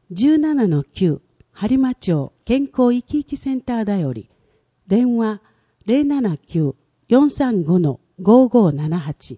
17-9 播磨町健康生き生きセンターだより電話 079-435-5578。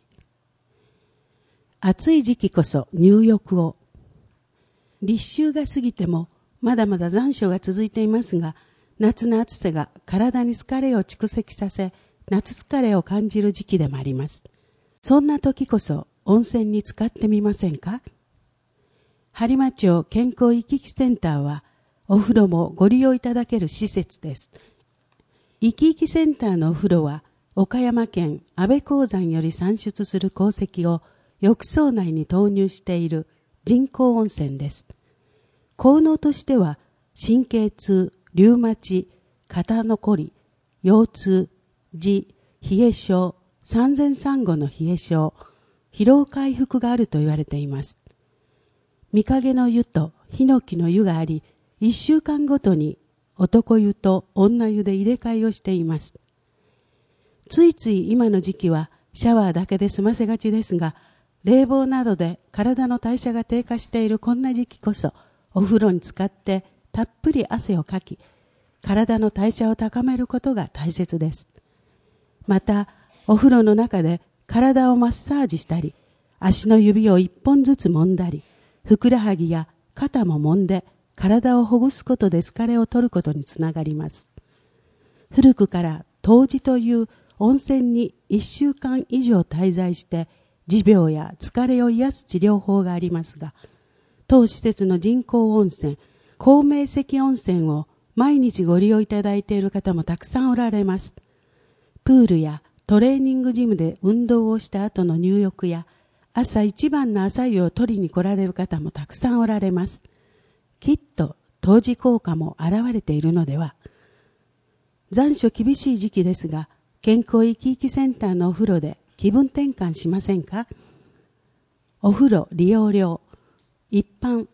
暑い時期こそ入浴を。立秋が過ぎてもまだまだ残暑が続いていますが、夏の暑さが体に疲れを蓄積させ、夏疲れを感じる時期でもあります。そんな時こそ温泉に浸かってみませんか？播磨町健康生き生きセンターはお風呂もご利用いただける施設です。生き生きセンターのお風呂は岡山県安倍鉱山より産出する鉱石を浴槽内に投入している人工温泉です。効能としては神経痛、リウマチ、肩のこり、腰痛、痔、冷え症、産前産後の冷え症、疲労回復があると言われています。御影の湯とヒノキの湯があり、1週間ごとに男湯と女湯で入れ替えをしています。ついつい今の時期はシャワーだけで済ませがちですが、冷房などで体の代謝が低下しているこんな時期こそ、お風呂に浸かってたっぷり汗をかき、体の代謝を高めることが大切です。また、お風呂の中で体をマッサージしたり、足の指を1本ずつ揉んだり、ふくらはぎや肩も揉んで体をほぐすことで疲れを取ることにつながります。古くから湯治という温泉に1週間以上滞在して持病や疲れを癒す治療法がありますが、当施設の人工温泉、光明石温泉を毎日ご利用いただいている方もたくさんおられます。プールやトレーニングジムで運動をした後の入浴や朝一番の朝湯を取りに来られる方もたくさんおられます。きっと湯治効果も現れているのでは。残暑厳しい時期ですが、健康生き生きセンターのお風呂で気分転換しませんか？お風呂利用料、一般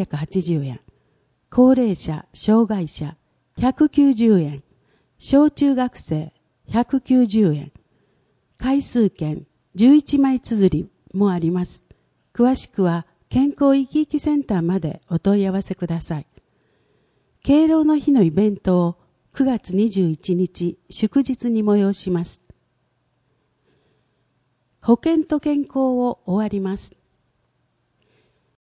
380円、高齢者・障害者190円、小中学生190円、回数券11枚綴りもあります。詳しくは健康生き生きセンターまでお問い合わせください。敬老の日のイベントを9月21日祝日に催します。保険と健康を終わります。